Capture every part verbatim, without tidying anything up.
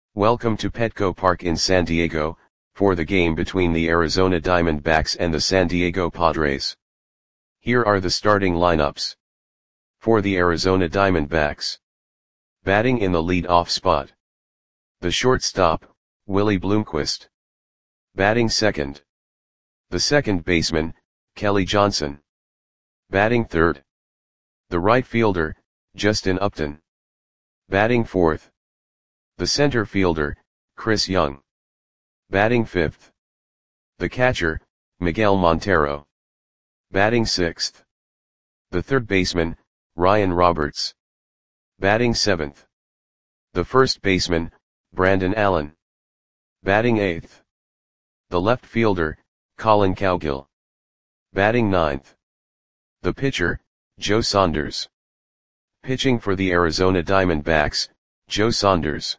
Welcome to Petco Park in San Diego, for the game between the Arizona Diamondbacks and the San Diego Padres. Here are the starting lineups. For the Arizona Diamondbacks. Batting in the lead-off spot. The shortstop, Willie Bloomquist. Batting second. The second baseman, Kelly Johnson. Batting third. The right fielder, Justin Upton. Batting fourth. The center fielder, Chris Young. Batting fifth. The catcher, Miguel Montero. Batting sixth. The third baseman, Ryan Roberts. Batting seventh. The first baseman, Brandon Allen. Batting eighth. The left fielder, Collin Cowgill. Batting ninth. The pitcher, Joe Saunders. Pitching for the Arizona Diamondbacks, Joe Saunders.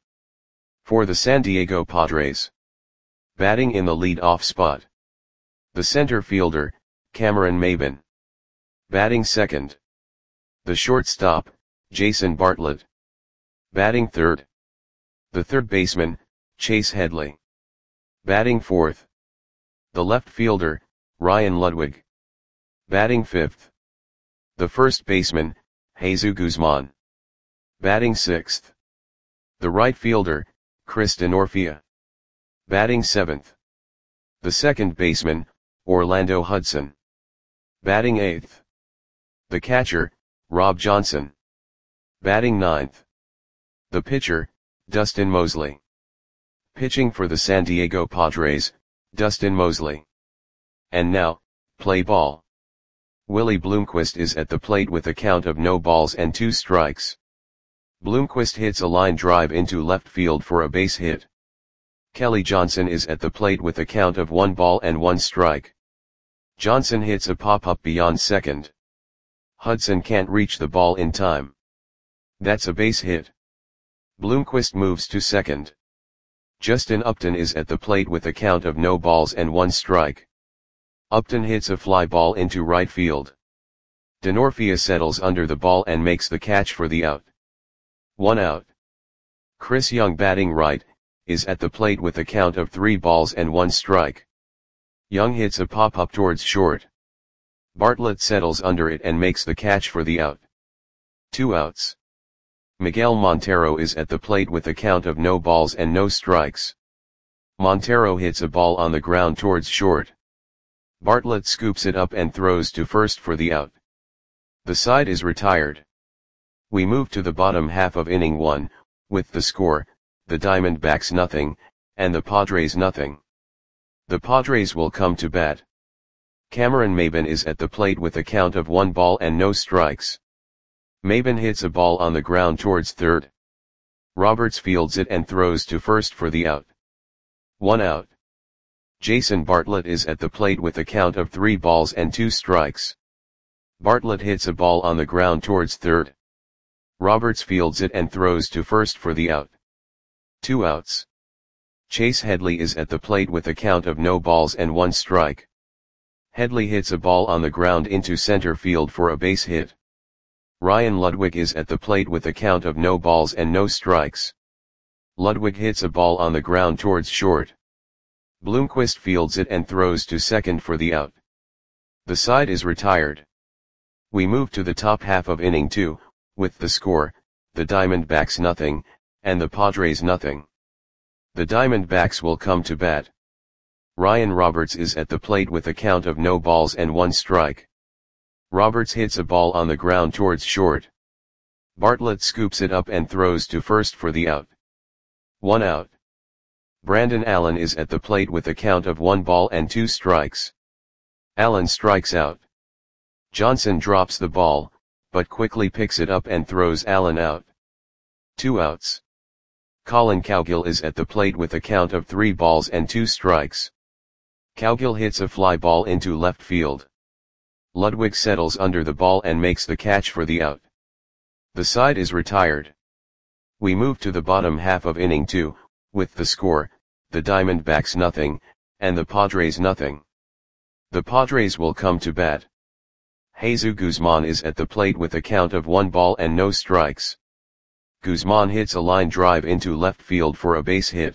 For the San Diego Padres. Batting in the lead-off spot. The center fielder, Cameron Maybin. Batting second. The shortstop, Jason Bartlett. Batting third. The third baseman, Chase Headley. Batting fourth. The left fielder, Ryan Ludwig. Batting fifth. The first baseman, Jesus Guzman. Batting sixth. The right fielder, Chris Denorfia. Batting seventh. The second baseman, Orlando Hudson. Batting eighth. The catcher, Rob Johnson. Batting ninth. The pitcher, Dustin Mosley. Pitching for the San Diego Padres, Dustin Mosley. And now, play ball. Willie Bloomquist is at the plate with a count of no balls and two strikes. Bloomquist hits a line drive into left field for a base hit. Kelly Johnson is at the plate with a count of one ball and one strike. Johnson hits a pop-up beyond second. Hudson can't reach the ball in time. That's a base hit. Bloomquist moves to second. Justin Upton is at the plate with a count of no balls and one strike. Upton hits a fly ball into right field. Denorfia settles under the ball and makes the catch for the out. One out. Chris Young, batting right, is at the plate with a count of three balls and one strike. Young hits a pop-up towards short. Bartlett settles under it and makes the catch for the out. Two outs. Miguel Montero is at the plate with a count of no balls and no strikes. Montero hits a ball on the ground towards short. Bartlett scoops it up and throws to first for the out. The side is retired. We move to the bottom half of inning one, with the score, the Diamondbacks nothing, and the Padres nothing. The Padres will come to bat. Cameron Maybin is at the plate with a count of one ball and no strikes. Maybin hits a ball on the ground towards third. Roberts fields it and throws to first for the out. One out. Jason Bartlett is at the plate with a count of three balls and two strikes. Bartlett hits a ball on the ground towards third. Roberts fields it and throws to first for the out. Two outs. Chase Headley is at the plate with a count of no balls and one strike. Headley hits a ball on the ground into center field for a base hit. Ryan Ludwig is at the plate with a count of no balls and no strikes. Ludwig hits a ball on the ground towards short. Bloomquist fields it and throws to second for the out. The side is retired. We move to the top half of inning two, with the score, the Diamondbacks nothing, and the Padres nothing. The Diamondbacks will come to bat. Ryan Roberts is at the plate with a count of no balls and one strike. Roberts hits a ball on the ground towards short. Bartlett scoops it up and throws to first for the out. One out. Brandon Allen is at the plate with a count of one ball and two strikes. Allen strikes out. Johnson drops the ball, but quickly picks it up and throws Allen out. Two outs. Collin Cowgill is at the plate with a count of three balls and two strikes. Cowgill hits a fly ball into left field. Ludwig settles under the ball and makes the catch for the out. The side is retired. We move to the bottom half of inning two, with the score, the Diamondbacks nothing, and the Padres nothing. The Padres will come to bat. Jesus Guzman is at the plate with a count of one ball and no strikes. Guzman hits a line drive into left field for a base hit.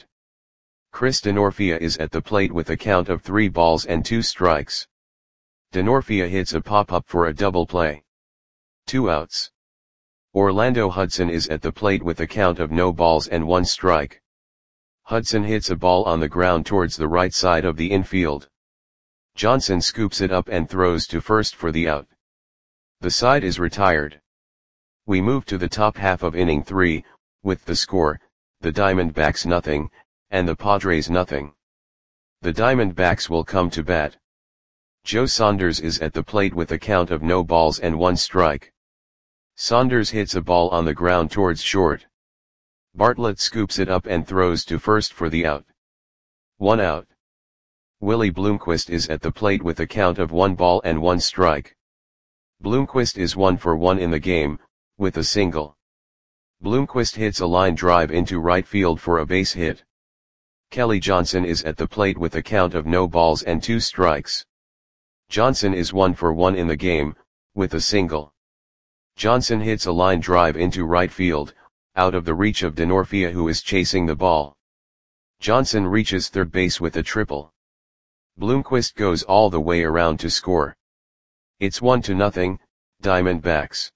Chris Denorfia is at the plate with a count of three balls and two strikes. Denorfia hits a pop-up for a double play. Two outs. Orlando Hudson is at the plate with a count of no balls and one strike. Hudson hits a ball on the ground towards the right side of the infield. Johnson scoops it up and throws to first for the out. The side is retired. We move to the top half of inning three, with the score, the Diamondbacks nothing, and the Padres nothing. The Diamondbacks will come to bat. Joe Saunders is at the plate with a count of no balls and one strike. Saunders hits a ball on the ground towards short. Bartlett scoops it up and throws to first for the out. One out. Willie Bloomquist is at the plate with a count of one ball and one strike. Bloomquist is one for one in the game, with a single. Bloomquist hits a line drive into right field for a base hit. Kelly Johnson is at the plate with a count of no balls and two strikes. Johnson is one for one in the game, with a single. Johnson hits a line drive into right field, out of the reach of Denorfia, who is chasing the ball. Johnson reaches third base with a triple. Bloomquist goes all the way around to score. It's one to nothing, Diamondbacks.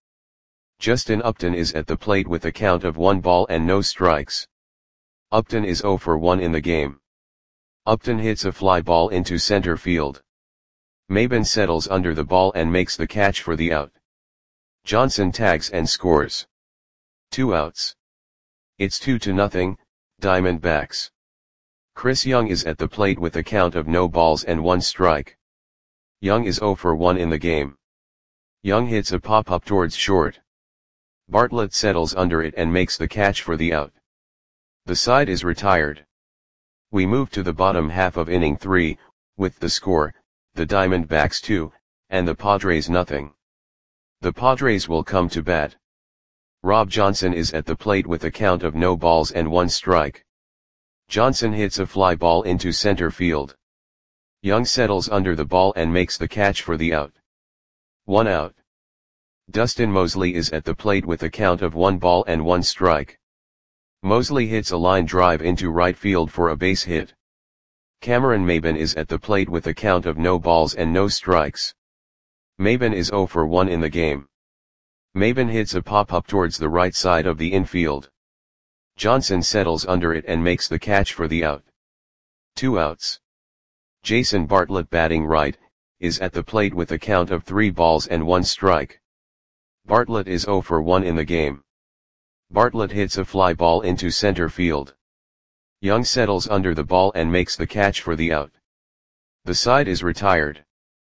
Justin Upton is at the plate with a count of one ball and no strikes. Upton is zero for one in the game. Upton hits a fly ball into center field. Maben settles under the ball and makes the catch for the out. Johnson tags and scores. Two outs. It's two to nothing, Diamondbacks. Chris Young is at the plate with a count of no balls and one strike. Young is zero for one in the game. Young hits a pop-up towards short. Bartlett settles under it and makes the catch for the out. The side is retired. We move to the bottom half of inning three, with the score, the Diamondbacks two, and the Padres nothing. The Padres will come to bat. Rob Johnson is at the plate with a count of no balls and one strike. Johnson hits a fly ball into center field. Young settles under the ball and makes the catch for the out. One out. Dustin Mosley is at the plate with a count of one ball and one strike. Mosley hits a line drive into right field for a base hit. Cameron Maben is at the plate with a count of no balls and no strikes. Maben is zero for one in the game. Maben hits a pop-up towards the right side of the infield. Johnson settles under it and makes the catch for the out. Two outs. Jason Bartlett, batting right, is at the plate with a count of three balls and one strike. Bartlett is zero for one in the game. Bartlett hits a fly ball into center field. Young settles under the ball and makes the catch for the out. The side is retired.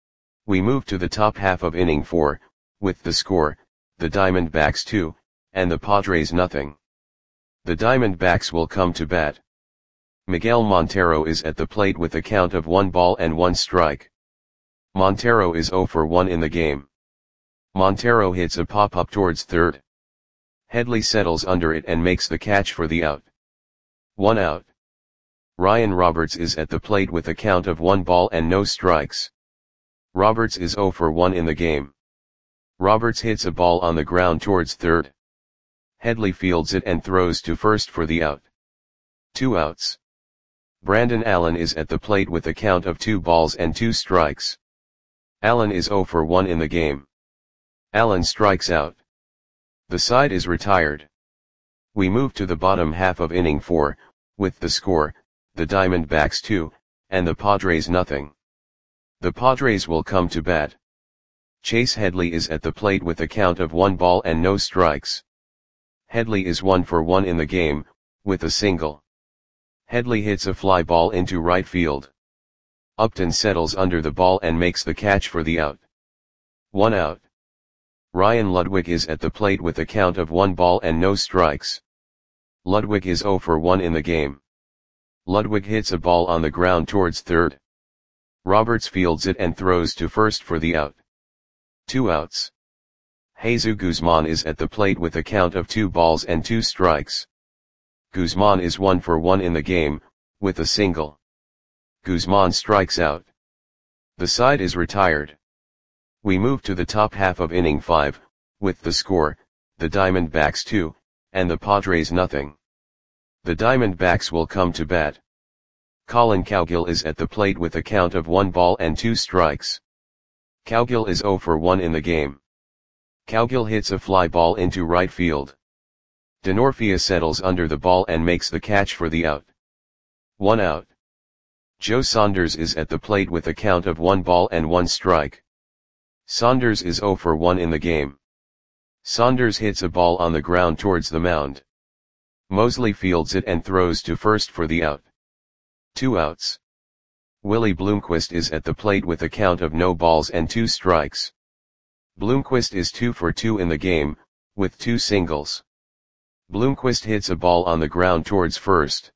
We move to the top half of inning four, with the score, the Diamondbacks two, and the Padres nothing. The Diamondbacks will come to bat. Miguel Montero is at the plate with a count of one ball and one strike. Montero is zero for one in the game. Montero hits a pop-up towards third. Headley settles under it and makes the catch for the out. One out. Ryan Roberts is at the plate with a count of one ball and no strikes. Roberts is zero for one in the game. Roberts hits a ball on the ground towards third. Headley fields it and throws to first for the out. Two outs. Brandon Allen is at the plate with a count of two balls and two strikes. Allen is zero for one in the game. Allen strikes out. The side is retired. We move to the bottom half of inning four, with the score, the Diamondbacks two, and the Padres nothing. The Padres will come to bat. Chase Headley is at the plate with a count of one ball and no strikes. Headley is one for one in the game, with a single. Headley hits a fly ball into right field. Upton settles under the ball and makes the catch for the out. One out. Ryan Ludwig is at the plate with a count of one ball and no strikes. Ludwig is zero for one in the game. Ludwig hits a ball on the ground towards third. Roberts fields it and throws to first for the out. Two outs. Jesus Guzman is at the plate with a count of two balls and two strikes. Guzman is one for one in the game, with a single. Guzman strikes out. The side is retired. We move to the top half of inning five, with the score, the Diamondbacks two, and the Padres nothing. The Diamondbacks will come to bat. Colin Cowgill is at the plate with a count of one ball and two strikes. Cowgill is zero for one in the game. Cowgill hits a fly ball into right field. Denorfia settles under the ball and makes the catch for the out. One out. Joe Saunders is at the plate with a count of one ball and one strike. Saunders is zero for one in the game. Saunders hits a ball on the ground towards the mound. Mosley fields it and throws to first for the out. Two outs. Willie Bloomquist is at the plate with a count of no balls and two strikes. Bloomquist is two for two in the game, with two singles. Bloomquist hits a ball on the ground towards first.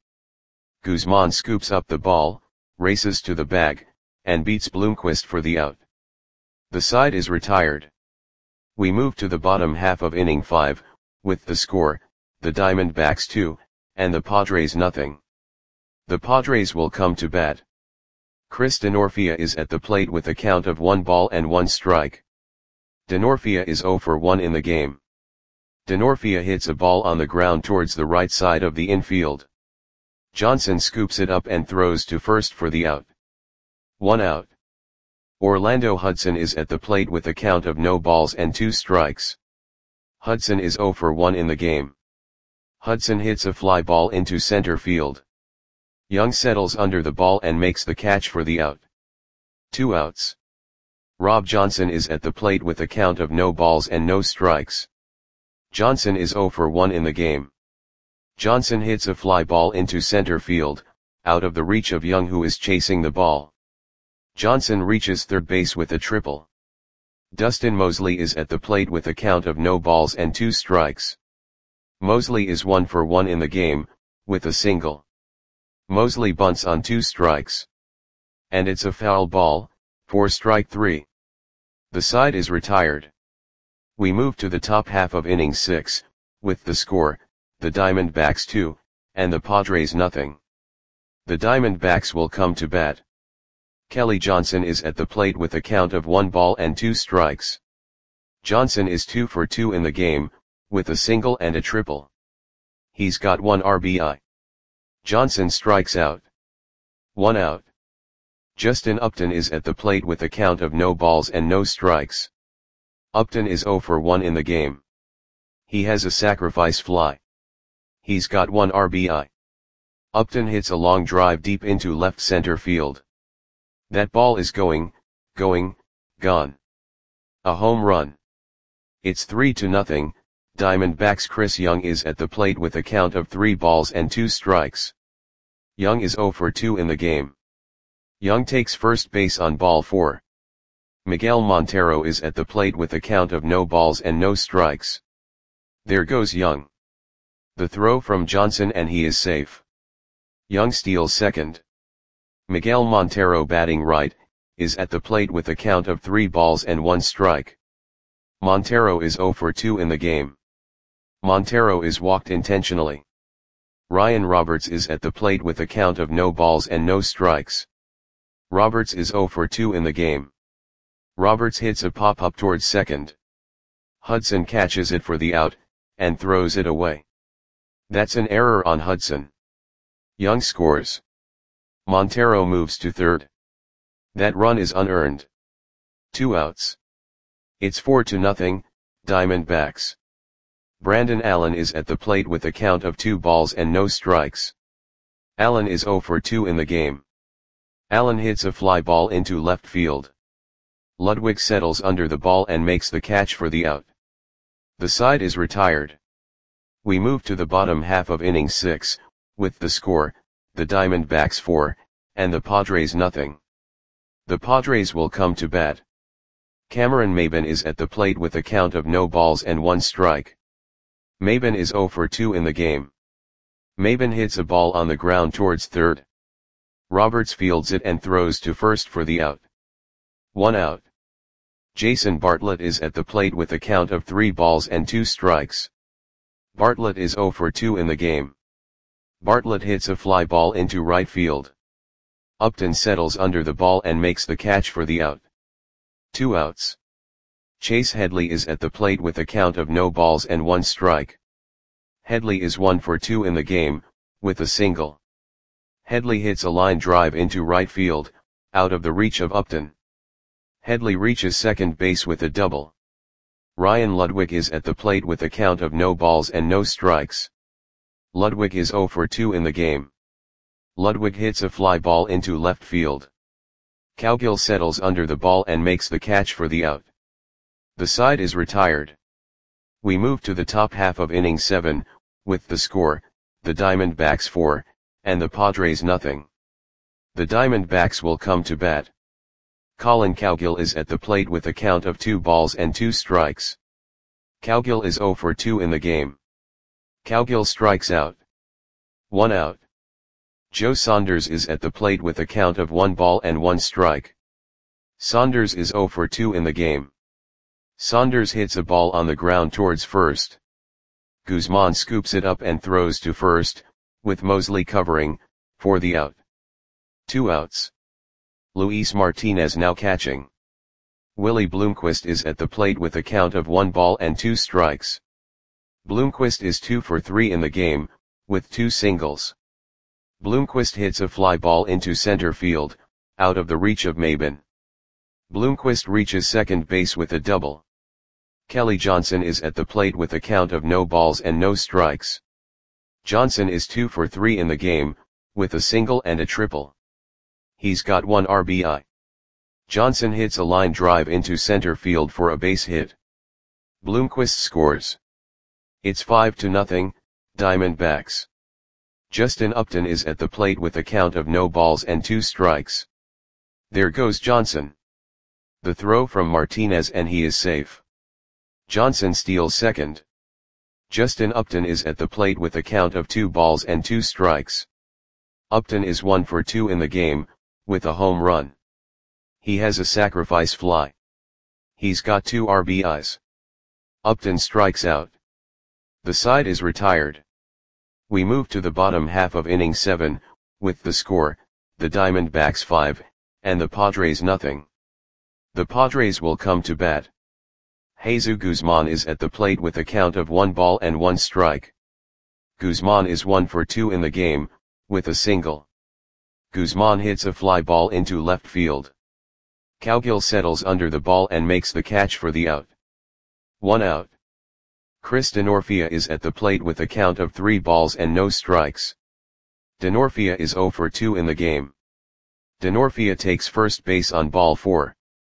Guzman scoops up the ball, races to the bag, and beats Bloomquist for the out. The side is retired. We move to the bottom half of inning five, with the score, the Diamondbacks two, and the Padres nothing. The Padres will come to bat. Chris Denorfia is at the plate with a count of one ball and one strike. Denorfia is zero for one in the game. Denorfia hits a ball on the ground towards the right side of the infield. Johnson scoops it up and throws to first for the out. One out. Orlando Hudson is at the plate with a count of no balls and two strikes. Hudson is zero for one in the game. Hudson hits a fly ball into center field. Young settles under the ball and makes the catch for the out. Two outs. Rob Johnson is at the plate with a count of no balls and no strikes. Johnson is zero for one in the game. Johnson hits a fly ball into center field, out of the reach of Young, who is chasing the ball. Johnson reaches third base with a triple. Dustin Mosley is at the plate with a count of no balls and two strikes. Mosley is one for one in the game, with a single. Mosley bunts on two strikes. And it's a foul ball, for strike three. The side is retired. We move to the top half of inning six, with the score, the Diamondbacks two, and the Padres nothing. The Diamondbacks will come to bat. Kelly Johnson is at the plate with a count of one ball and two strikes. Johnson is two for two in the game, with a single and a triple. He's got one R B I. Johnson strikes out. One out. Justin Upton is at the plate with a count of no balls and no strikes. Upton is zero for one in the game. He has a sacrifice fly. He's got one R B I. Upton hits a long drive deep into left center field. That ball is going, going, gone. A home run. It's three to nothing. Diamondbacks Chris Young is at the plate with a count of three balls and two strikes. Young is zero for two in the game. Young takes first base on ball four. Miguel Montero is at the plate with a count of no balls and no strikes. There goes Young. The throw from Johnson and he is safe. Young steals second. Miguel Montero, batting right, is at the plate with a count of three balls and one strike. Montero is zero for two in the game. Montero is walked intentionally. Ryan Roberts is at the plate with a count of no balls and no strikes. Roberts is zero for two in the game. Roberts hits a pop-up towards second. Hudson catches it for the out, and throws it away. That's an error on Hudson. Young scores. Montero moves to third. That run is unearned. Two outs. It's four to nothing, Diamondbacks. Brandon Allen is at the plate with a count of two balls and no strikes. Allen is zero for two in the game. Allen hits a fly ball into left field. Ludwig settles under the ball and makes the catch for the out. The side is retired. We move to the bottom half of inning six, with the score, the Diamondbacks four, and the Padres nothing. The Padres will come to bat. Cameron Maybin is at the plate with a count of no balls and one strike. Maybin is zero for two in the game. Maybin hits a ball on the ground towards third. Roberts fields it and throws to first for the out. One out. Jason Bartlett is at the plate with a count of three balls and two strikes. Bartlett is zero for two in the game. Bartlett hits a fly ball into right field. Upton settles under the ball and makes the catch for the out. Two outs. Chase Headley is at the plate with a count of no balls and one strike. Headley is one for two in the game, with a single. Headley hits a line drive into right field, out of the reach of Upton. Headley reaches second base with a double. Ryan Ludwig is at the plate with a count of no balls and no strikes. Ludwig is zero for two in the game. Ludwig hits a fly ball into left field. Cowgill settles under the ball and makes the catch for the out. The side is retired. We move to the top half of inning seven, with the score, the Diamondbacks four, and the Padres nothing. The Diamondbacks will come to bat. Colin Cowgill is at the plate with a count of two balls and two strikes. Cowgill is zero for two in the game. Cowgill strikes out. One out. Joe Saunders is at the plate with a count of one ball and one strike. Saunders is zero for two in the game. Saunders hits a ball on the ground towards first. Guzman scoops it up and throws to first, with Mosley covering, for the out. Two outs. Luis Martinez now catching. Willie Bloomquist is at the plate with a count of one ball and two strikes. Bloomquist is two for three in the game, with two singles. Bloomquist hits a fly ball into center field, out of the reach of Maben. Bloomquist reaches second base with a double. Kelly Johnson is at the plate with a count of no balls and no strikes. Johnson is two for three in the game, with a single and a triple. He's got one R B I. Johnson hits a line drive into center field for a base hit. Bloomquist scores. It's five to nothing, Diamondbacks. Justin Upton is at the plate with a count of no balls and two strikes. There goes Johnson. The throw from Martinez and he is safe. Johnson steals second. Justin Upton is at the plate with a count of two balls and two strikes. Upton is one for two in the game, with a home run. He has a sacrifice fly. He's got two R B Is. Upton strikes out. The side is retired. We move to the bottom half of inning seven, with the score, the Diamondbacks five, and the Padres nothing. The Padres will come to bat. Jesus Guzman is at the plate with a count of one ball and one strike. Guzman is one for two in the game, with a single. Guzman hits a fly ball into left field. Cowgill settles under the ball and makes the catch for the out. One out. Chris Denorfia is at the plate with a count of three balls and no strikes. Denorfia is zero for two in the game. Denorfia takes first base on ball four.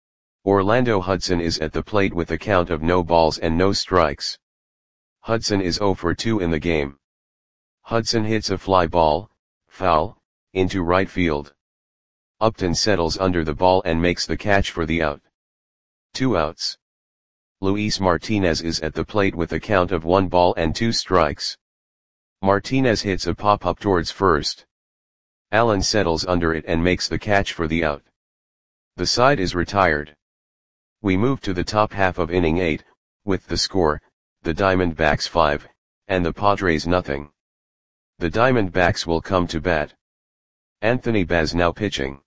Orlando Hudson is at the plate with a count of no balls and no strikes. Hudson is zero for two in the game. Hudson hits a fly ball, foul, into right field. Upton settles under the ball and makes the catch for the out. Two outs. Luis Martinez is at the plate with a count of one ball and two strikes. Martinez hits a pop-up towards first. Allen settles under it and makes the catch for the out. The side is retired. We move to the top half of inning eight, with the score, the Diamondbacks five, and the Padres nothing. The Diamondbacks will come to bat. Anthony Baz now pitching.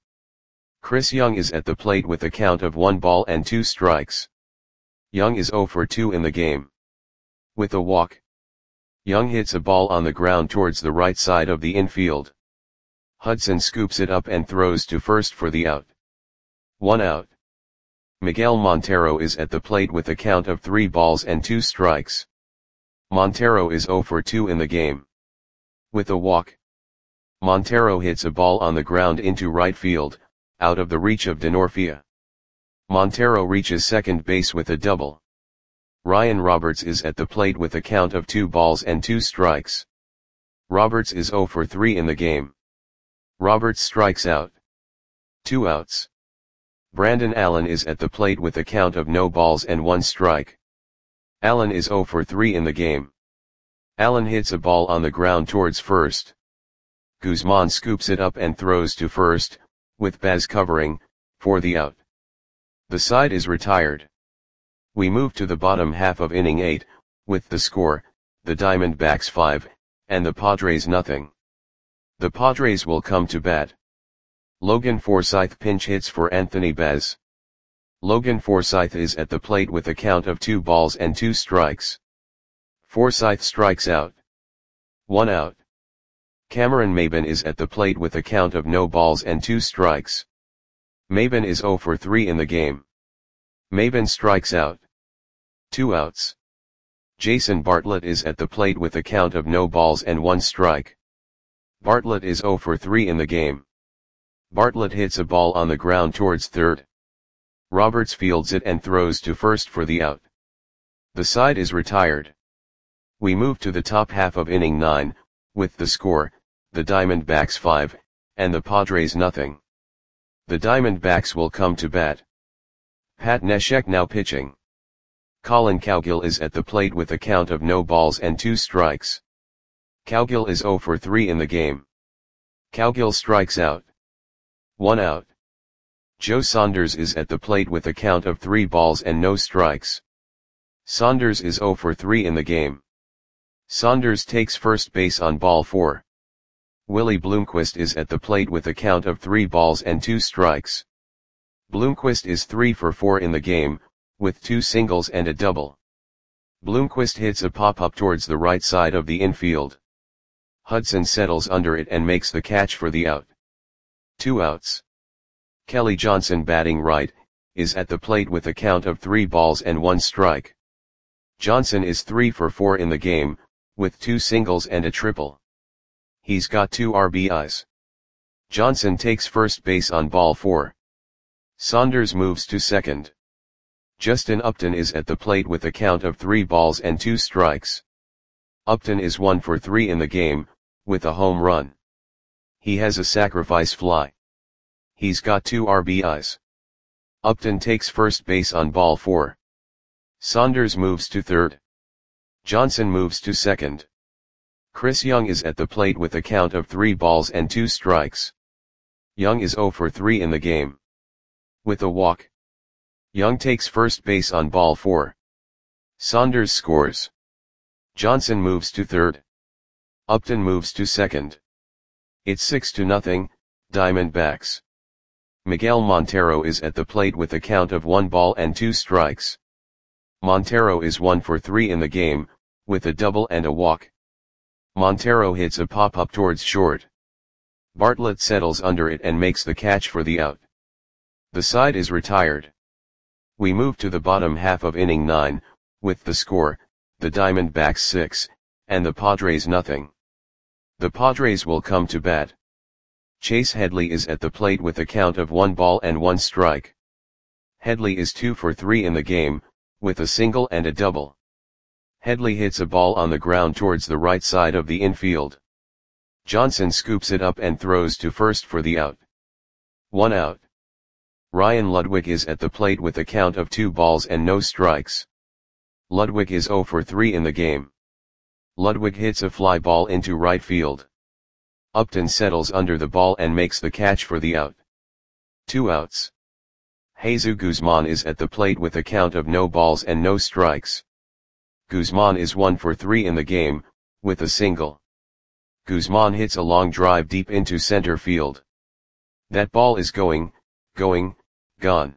Chris Young is at the plate with a count of one ball and two strikes. Young is zero for two in the game. With a walk. Young hits a ball on the ground towards the right side of the infield. Hudson scoops it up and throws to first for the out. One out. Miguel Montero is at the plate with a count of three balls and two strikes. Montero is zero for two in the game. With a walk. Montero hits a ball on the ground into right field, out of the reach of Denorfia. Montero reaches second base with a double. Ryan Roberts is at the plate with a count of two balls and two strikes. Roberts is zero for three in the game. Roberts strikes out. Two outs. Brandon Allen is at the plate with a count of no balls and one strike. Allen is zero for three in the game. Allen hits a ball on the ground towards first. Guzman scoops it up and throws to first, with Baz covering, for the out. The side is retired. We move to the bottom half of inning eight, with the score, the Diamondbacks five, and the Padres nothing. The Padres will come to bat. Logan Forsythe pinch hits for Anthony Baz. Logan Forsythe is at the plate with a count of two balls and two strikes. Forsythe strikes out. One out. Cameron Maybin is at the plate with a count of no balls and two strikes. Maybin is zero for three in the game. Maybin strikes out. Two outs. Jason Bartlett is at the plate with a count of no balls and one strike. Bartlett is zero for three in the game. Bartlett hits a ball on the ground towards third. Roberts fields it and throws to first for the out. The side is retired. We move to the top half of inning nine, with the score, the Diamondbacks five, and the Padres nothing. The Diamondbacks will come to bat. Pat Neshek now pitching. Colin Cowgill is at the plate with a count of no balls and two strikes. Cowgill is zero for three in the game. Cowgill strikes out. One out. Joe Saunders is at the plate with a count of three balls and no strikes. Saunders is zero for three in the game. Saunders takes first base on ball four. Willie Bloomquist is at the plate with a count of three balls and two strikes. Bloomquist is three for four in the game, with two singles and a double. Bloomquist hits a pop-up towards the right side of the infield. Hudson settles under it and makes the catch for the out. Two outs. Kelly Johnson, batting right, is at the plate with a count of three balls and one strike. Johnson is three for four in the game, with two singles and a triple. He's got two R B Is. Johnson takes first base on ball four. Saunders moves to second. Justin Upton is at the plate with a count of three balls and two strikes. Upton is one for three in the game, with a home run. He has a sacrifice fly. He's got two R B Is. Upton takes first base on ball four. Saunders moves to third. Johnson moves to second. Chris Young is at the plate with a count of three balls and two strikes. Young is zero for three in the game. With a walk. Young takes first base on ball four. Saunders scores. Johnson moves to third. Upton moves to second. It's six to nothing, Diamondbacks. Miguel Montero is at the plate with a count of one ball and two strikes. Montero is one for three in the game, with a double and a walk. Montero hits a pop-up towards short. Bartlett settles under it and makes the catch for the out. The side is retired. We move to the bottom half of inning nine, with the score, the Diamondbacks six, and the Padres nothing. The Padres will come to bat. Chase Headley is at the plate with a count of one ball and one strike. Headley is two for three in the game, with a single and a double. Headley hits a ball on the ground towards the right side of the infield. Johnson scoops it up and throws to first for the out. One out. Ryan Ludwig is at the plate with a count of two balls and no strikes. Ludwig is zero for three in the game. Ludwig hits a fly ball into right field. Upton settles under the ball and makes the catch for the out. Two outs. Jesus Guzman is at the plate with a count of no balls and no strikes. Guzman is one for three in the game, with a single. Guzman hits a long drive deep into center field. That ball is going, going, gone.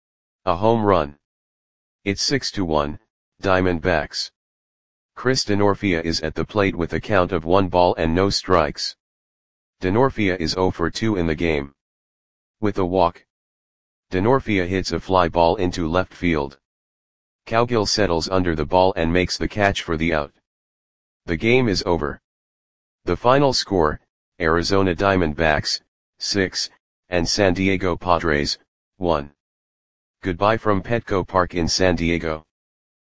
A home run. It's six to one, Diamondbacks. Chris Denorfia is at the plate with a count of one ball and no strikes. Denorfia is zero for two in the game. With a walk. Denorfia hits a fly ball into left field. Cowgill settles under the ball and makes the catch for the out. The game is over. The final score, Arizona Diamondbacks, six, and San Diego Padres, one. Goodbye from Petco Park in San Diego.